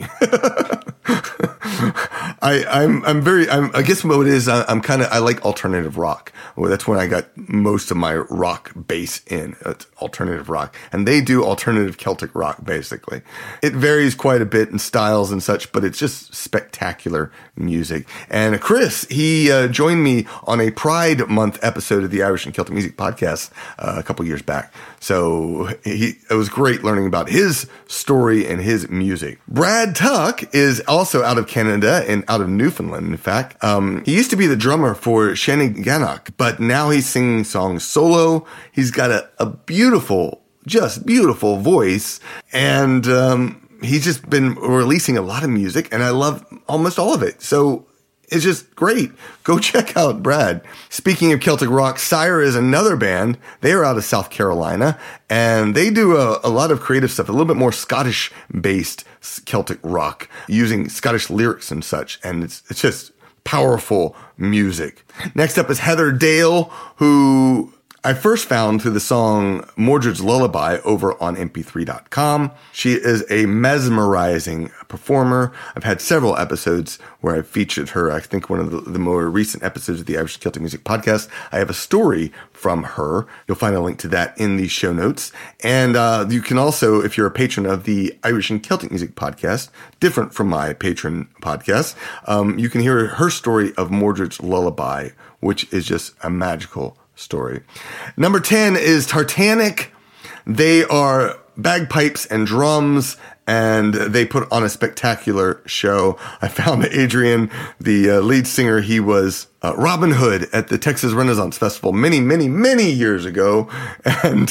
I guess what it is, I like alternative rock. Well, that's when I got most of my rock base in. It's alternative rock. And they do alternative Celtic rock, basically. It varies quite a bit in styles and such, but it's just spectacular music. And Chris, he joined me on a Pride Month episode of the Irish and Celtic Music podcast a couple years back. So it was great learning about his story and his music. Brad Tuck is also out of Canada and out of Newfoundland, in fact. He used to be the drummer for Shannon Gannock, but now he's singing songs solo. He's got a beautiful voice, and he's just been releasing a lot of music, and I love almost all of it. So it's just great. Go check out Brad. Speaking of Celtic rock, Sire is another band. They are out of South Carolina, and they do a lot of creative stuff, a little bit more Scottish-based Celtic rock, using Scottish lyrics and such, and it's just powerful music. Next up is Heather Dale, who I first found through the song Mordred's Lullaby over on mp3.com. She is a mesmerizing performer. I've had several episodes where I've featured her. I think one of the more recent episodes of the Irish Celtic Music podcast, I have a story from her. You'll find a link to that in the show notes. And you can also, if you're a patron of the Irish and Celtic Music podcast, different from my patron podcast, you can hear her story of Mordred's Lullaby, which is just a magical story. Number 10 is Tartanic. They are bagpipes and drums, and they put on a spectacular show. I found Adrian, the lead singer, he was Robin Hood at the Texas Renaissance Festival many, many, many years ago, and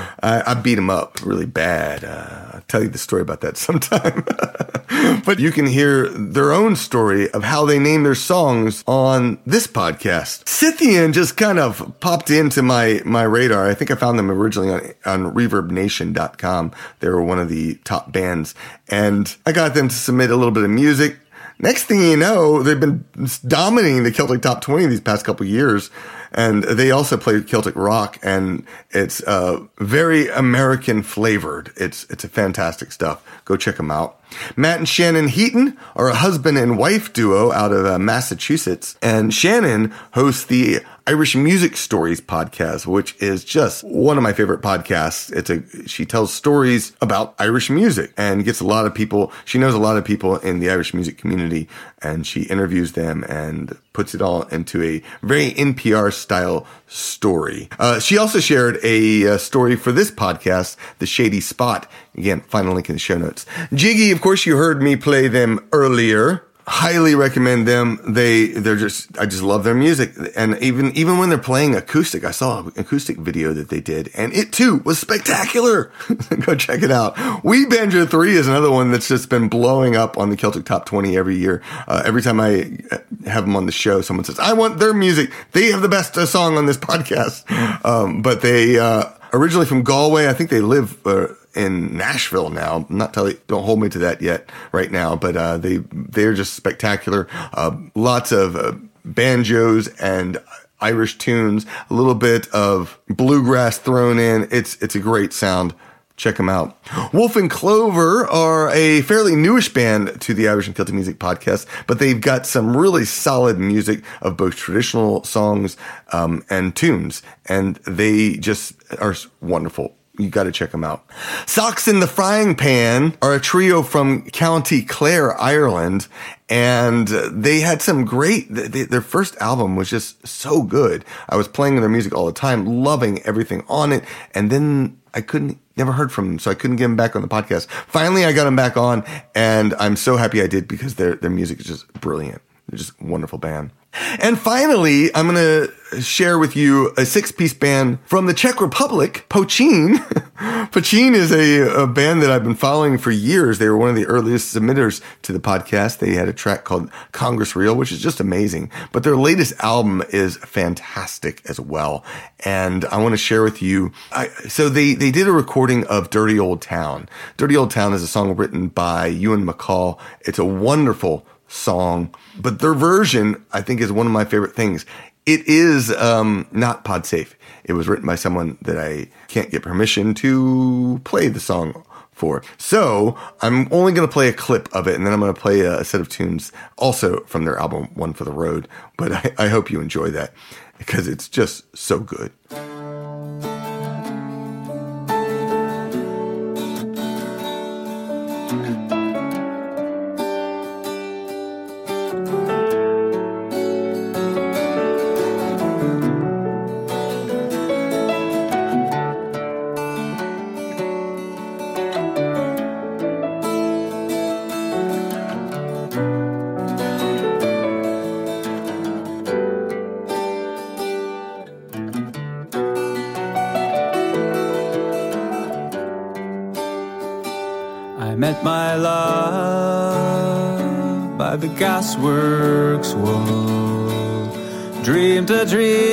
I beat him up really bad. I'll tell you the story about that sometime. But you can hear their own story of how they name their songs on this podcast. Scythian just kind of popped into my radar. I think I found them originally on ReverbNation.com. They were one of the top bands, and I got them to submit a little bit of music. Next thing you know, they've been dominating the Celtic Top 20 these past couple of years. And they also play Celtic rock, and it's very American flavored. It's a fantastic stuff. Go check them out. Matt and Shannon Heaton are a husband and wife duo out of Massachusetts, and Shannon hosts the Irish Music Stories podcast, which is just one of my favorite podcasts. She tells stories about Irish music and gets a lot of people. She knows a lot of people in the Irish music community, and she interviews them and puts it all into a very NPR style story. She also shared a story for this podcast, The Shady Spot. Again, final link in the show notes. Jiggy, of course, you heard me play them earlier. Highly recommend them. I just love their music. And even when they're playing acoustic, I saw an acoustic video that they did, and it too was spectacular. Go check it out. We Banjo 3 is another one that's just been blowing up on the Celtic Top 20 every year. Every time I have them on the show, someone says, I want their music. They have the best song on this podcast. But they, originally from Galway, I think they live, in Nashville now. I'm not telling, don't hold me to that yet right now, but they're just spectacular. Lots of banjos and Irish tunes, a little bit of bluegrass thrown in. It's a great sound. Check them out. Wolf and Clover are a fairly newish band to the Irish and Celtic Music podcast, but they've got some really solid music of both traditional songs and tunes, and they just are wonderful. You got to check them out. Socks in the Frying Pan are a trio from County Clare, Ireland, and they had some great, their first album was just so good. I was playing their music all the time, loving everything on it, and then never heard from them, so I couldn't get them back on the podcast. Finally, I got them back on, and I'm so happy I did because their music is just brilliant. They're just a wonderful band. And finally, I'm going to share with you a 6-piece band from the Czech Republic, Pochin. Pochin is a band that I've been following for years. They were one of the earliest submitters to the podcast. They had a track called Congress Reel, which is just amazing. But their latest album is fantastic as well. And I want to share with you. So they did a recording of Dirty Old Town. Dirty Old Town is a song written by Ewan MacColl. It's a wonderful song, but their version, I think, is one of my favorite things. It is not pod safe. It was written by someone that I can't get permission to play the song for. So I'm only going to play a clip of it, and then I'm going to play a set of tunes also from their album, One for the Road. But I hope you enjoy that because it's just so good. Met my love by the gasworks wall, dreamed a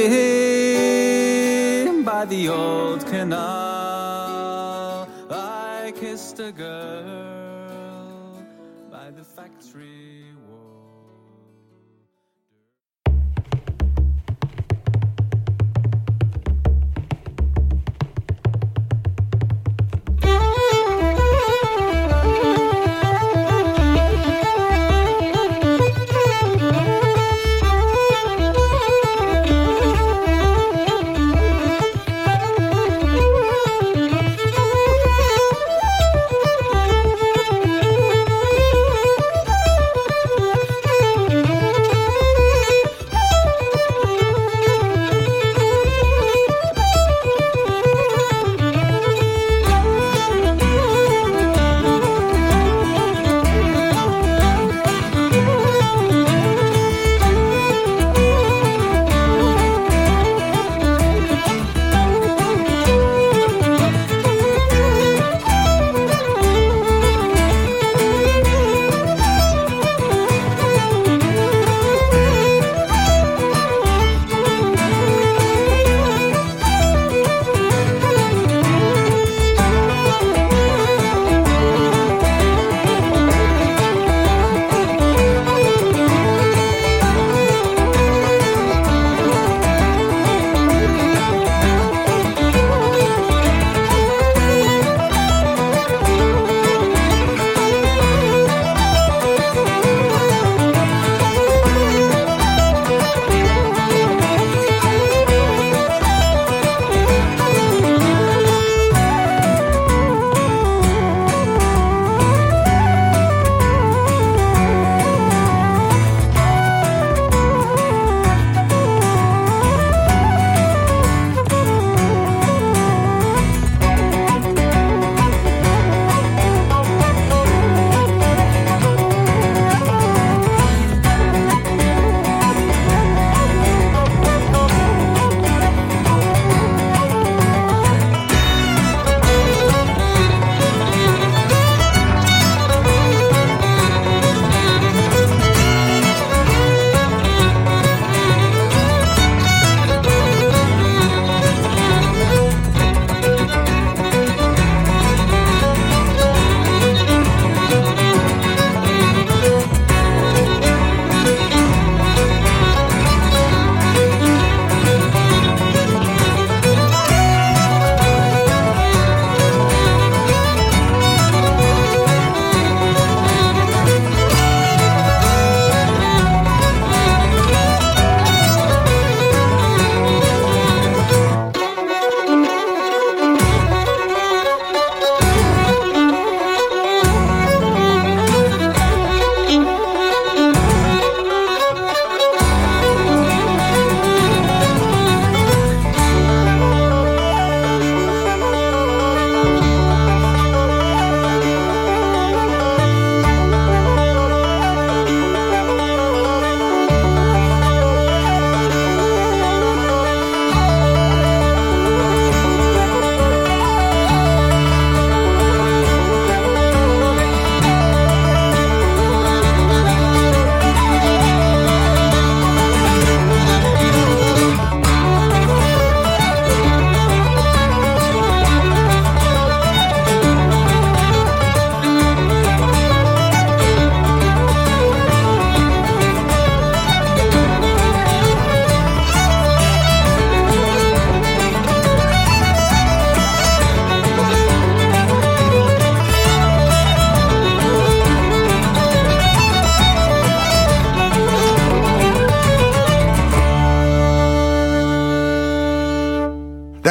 dream by the old canal. I kissed a girl by the factory wall.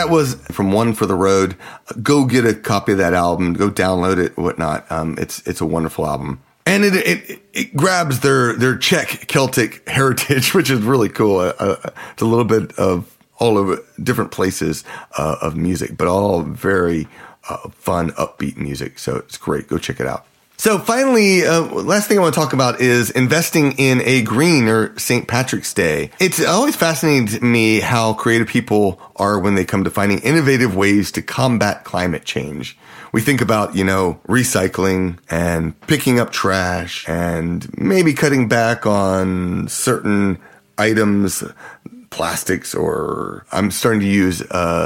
that was from One for the Road. Go get a copy of that album. Go download it, whatnot. It's a wonderful album. And it grabs their Czech Celtic heritage, which is really cool. It's a little bit of all over different places of music, but all very fun, upbeat music. So it's great. Go check it out. So finally, last thing I want to talk about is investing in a greener St. Patrick's Day. It's always fascinated me how creative people are when they come to finding innovative ways to combat climate change. We think about, recycling and picking up trash and maybe cutting back on certain items, plastics, or I'm starting to use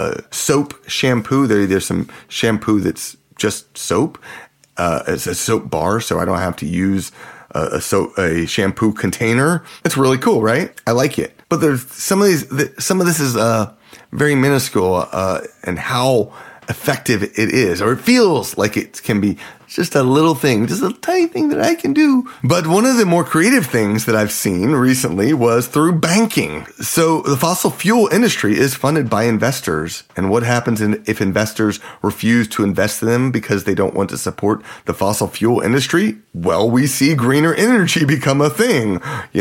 soap shampoo. There's some shampoo that's just soap. It's a soap bar, so I don't have to use a shampoo container. It's really cool, right? I like it. But there's some of this is very minuscule, and how effective it is, or it feels like it can be just a little thing, just a tiny thing that I can do. But one of the more creative things that I've seen recently was through banking. So the fossil fuel industry is funded by investors. And what happens if investors refuse to invest in them because they don't want to support the fossil fuel industry? Well, we see greener energy become a thing.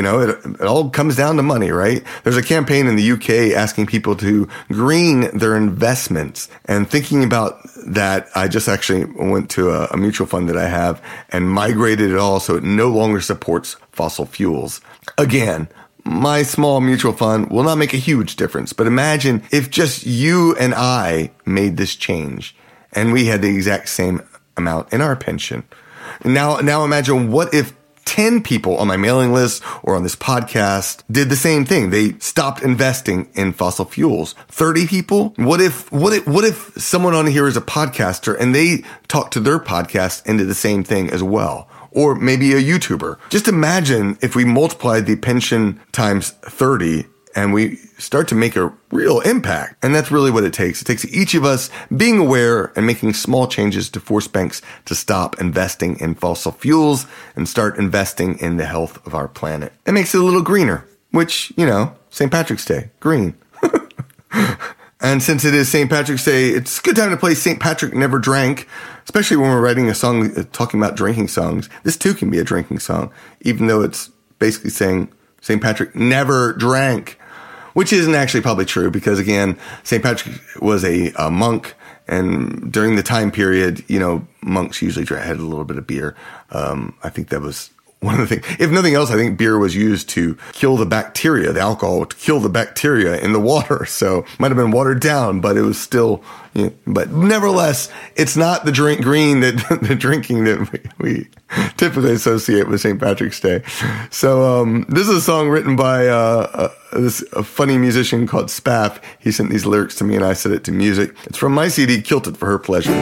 It all comes down to money, right? There's a campaign in the UK asking people to green their investments. And thinking about that, I just actually went to a mutual fund that I have and migrated it all so it no longer supports fossil fuels. Again, my small mutual fund will not make a huge difference, but imagine if just you and I made this change and we had the exact same amount in our pension. Now imagine what if 10 people on my mailing list or on this podcast did the same thing. They stopped investing in fossil fuels. 30 people? What if someone on here is a podcaster and they talk to their podcast into the same thing as well? Or maybe a YouTuber. Just imagine if we multiplied the pension times 30 and we start to make a real impact. And that's really what it takes. It takes each of us being aware and making small changes to force banks to stop investing in fossil fuels and start investing in the health of our planet. It makes it a little greener, which, St. Patrick's Day, green. And since it is St. Patrick's Day, it's a good time to play St. Patrick Never Drank, especially when we're writing a song talking about drinking songs. This too can be a drinking song, even though it's basically saying St. Patrick never drank. Which isn't actually probably true because, again, St. Patrick was a monk, and during the time period, monks usually had a little bit of beer. I think that was one of the things. If nothing else, I think beer was used to kill the bacteria, the alcohol to kill the bacteria in the water. So it might have been watered down, but it was still, but nevertheless, it's not the green the drinking that we typically associate with St. Patrick's Day. So this is a song written by a funny musician called Spaff. He sent these lyrics to me and I set it to music. It's from my CD, Kilted for Her Pleasure.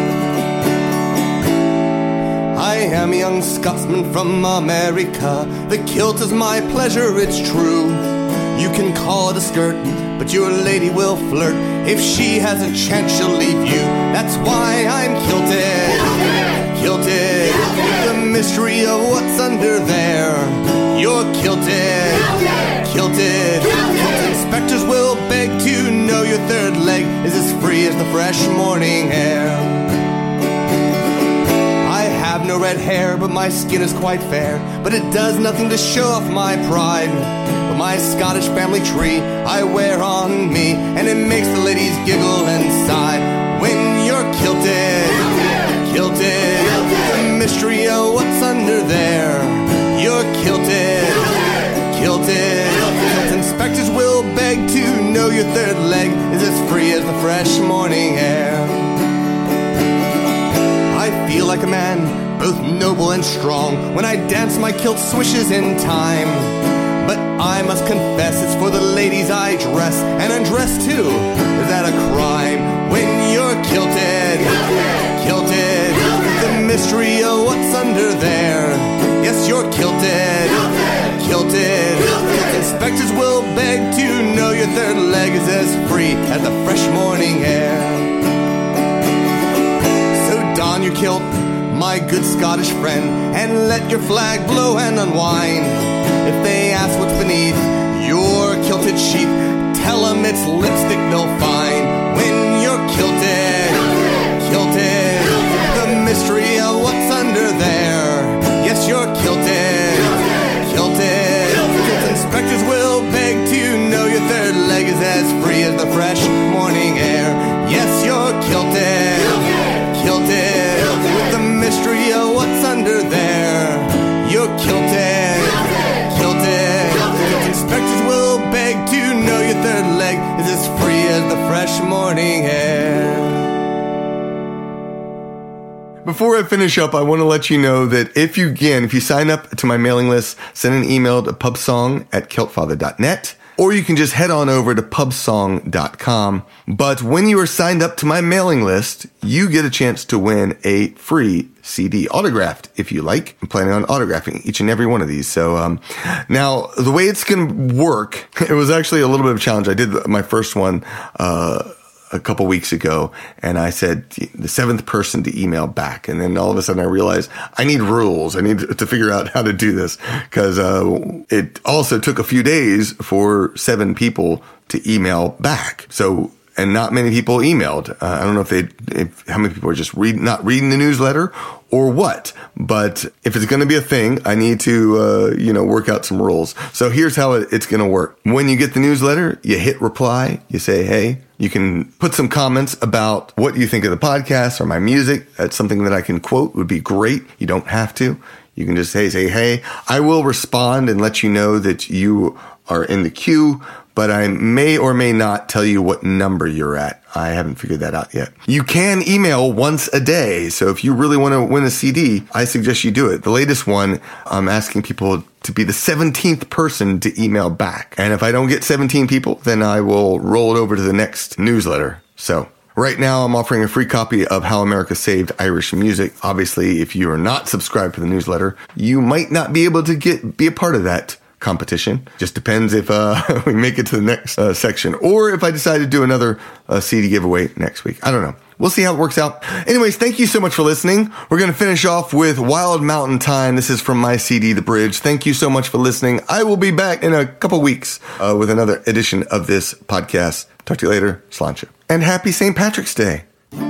I am a young Scotsman from America. The kilt is my pleasure, it's true. You can call it a skirt, but your lady will flirt. If she has a chance, she'll leave you. That's why I'm kilted. Kilted. The mystery of what's under there. You're kilted. Kilted. Inspectors will beg to know your third leg is as free as the fresh morning air. I have no red hair, but my skin is quite fair. But it does nothing to show off my pride. But my Scottish family tree I wear on me, and it makes the ladies giggle and sigh. When you're kilted, kilted, the mystery of what's under there. You're kilted, kilted. Inspectors will beg to know your third leg is as free as the fresh morning air. I feel like a man, both noble and strong, when I dance my kilt swishes in time. But I must confess it's for the ladies I dress, and undress too. Is that a crime? When you're kilted, kilted, the mystery of what's under there. Yes, you're kilted, kilted. Inspectors will beg to know your third leg is as free as the fresh morning air. Don your kilt, my good Scottish friend, and let your flag blow and unwind. If they ask what's beneath your kilted sheath, tell them it's lipstick they'll find. When you're fresh morning air. Yes, you're kilted, kilted, with the mystery of what's under there. You're kilted, kilted. Inspectors will beg to know your third leg is as free as the fresh morning air. Before I finish up, I want to let you know that if you sign up to my mailing list, send an email to pubsong@kiltfather.net, or you can just head on over to pubsong.com. But when you are signed up to my mailing list, you get a chance to win a free CD autographed, if you like. I'm planning on autographing each and every one of these. So, now the way it's going to work, it was actually a little bit of a challenge. I did my first one, a couple weeks ago, and I said the 7th person to email back. And then all of a sudden I realized I need rules. I need to figure out how to do this, because it also took a few days for 7 people to email back. So, and not many people emailed. I don't know if how many people are just not reading the newsletter or what, but if it's going to be a thing, I need to, work out some rules. So here's how it's going to work. When you get the newsletter, you hit reply, you say, hey, you can put some comments about what you think of the podcast or my music. That's something that I can quote, would be great. You don't have to. You can just say, hey, I will respond and let you know that you are in the queue, but I may or may not tell you what number you're at. I haven't figured that out yet. You can email once a day. So if you really want to win a CD, I suggest you do it. The latest one, I'm asking people to be the 17th person to email back. And if I don't get 17 people, then I will roll it over to the next newsletter. So right now, I'm offering a free copy of How America Saved Irish Music. Obviously, if you are not subscribed to the newsletter, you might not be able to be a part of that competition. Just depends if we make it to the next section, or if I decide to do another CD giveaway next week. I don't know. We'll see how it works out. Anyways, thank you so much for listening. We're going to finish off with Wild Mountain Time. This is from my CD, The Bridge. Thank you so much for listening. I will be back in a couple weeks with another edition of this podcast. Talk to you later. Sláinte. And happy St. Patrick's Day.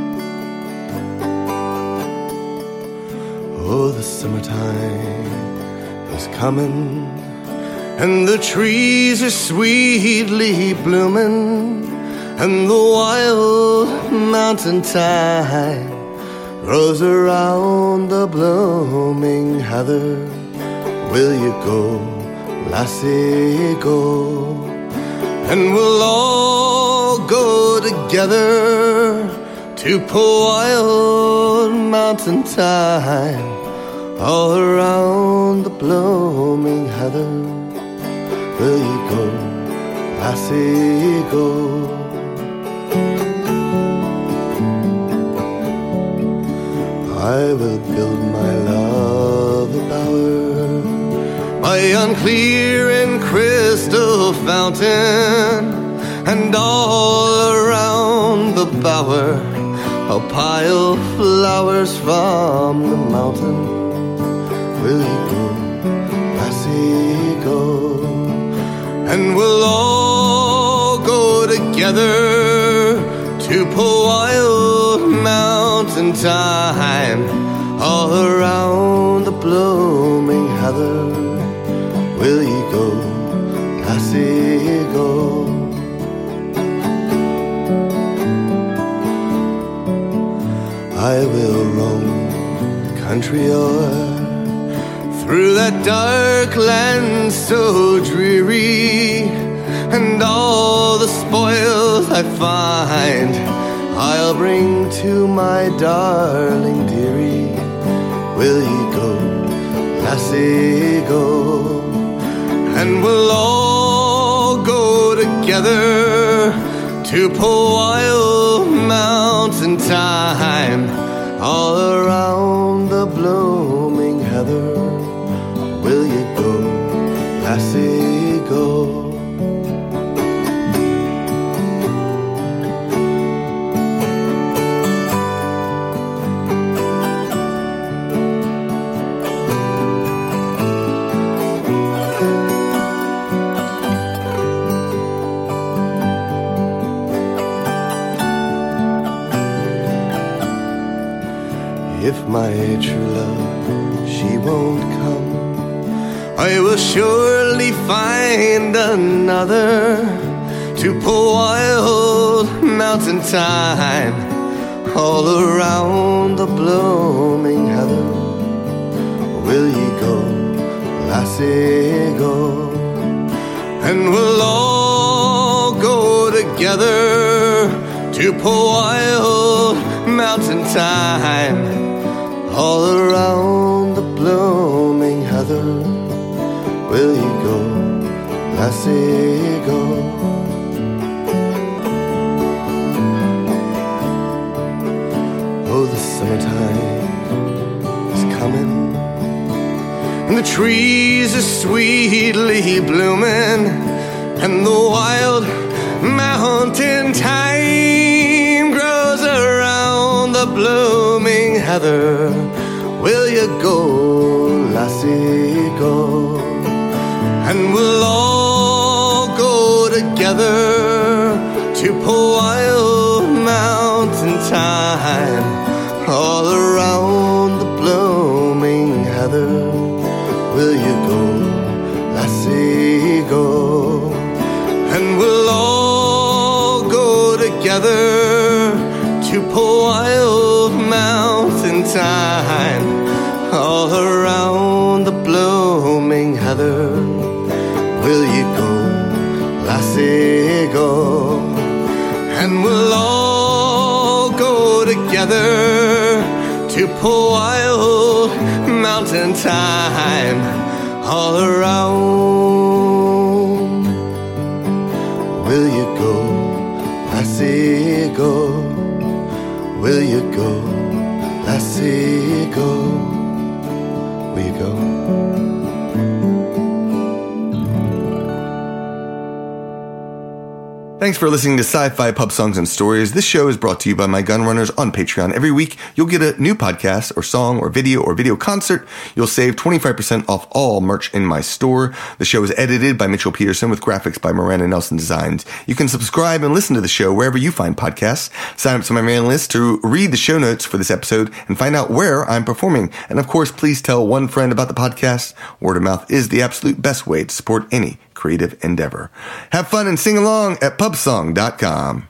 Oh, the summertime is coming, and the trees are sweetly blooming, and the wild mountain thyme grows around the blooming heather. Will you go, lassie, go? And we'll all go together to pour wild mountain thyme all around the blooming heather. Will you go, lassie, go? I will build my love a bower by unclear and crystal fountain, and all around the bower I'll pile flowers from the mountain. Will you go, lassie, go? And we'll all go together to pour wild mountain thyme all around the blooming heather. Will you go, lassie, go? I will roam country o'er through that dark land so dreary, and all the spoils I find I'll bring to my darling dearie. Will you go, lassie, go? And we'll all go together to pour wild mountain thyme all around the blooming heather. Will you go, lassie, go? If my true love, she won't come, I will surely find another to pour wild wild mountain thyme, all around the blooming heather. Will ye go, lassie, go? And we'll all go together to poor wild mountain thyme, all around the blooming heather. Will ye go, lassie, go? Oh, the summertime is coming, and the trees are sweetly blooming, and the wild mountain thyme grows around the blooming heather. Will you go, lassie, go? And we'll all go together to poor wild mountain thyme, all around the blooming heather. Will you go, lassie, go? And we'll all go together to poor wild mountain thyme, all around the blooming heather. Will you go, lassie, go? And we'll all go together to poor wild mountain thyme, all around. Will you go, lassie, go? Will you go, lassie, go? Will you go? Thanks for listening to Sci-Fi Pub Songs and Stories. This show is brought to you by my Gunrunners on Patreon. Every week, you'll get a new podcast or song or video concert. You'll save 25% off all merch in my store. The show is edited by Mitchell Peterson with graphics by Miranda Nelson Designs. You can subscribe and listen to the show wherever you find podcasts. Sign up to my mailing list to read the show notes for this episode and find out where I'm performing. And of course, please tell one friend about the podcast. Word of mouth is the absolute best way to support any creative endeavor. Have fun and sing along at pubsong.com.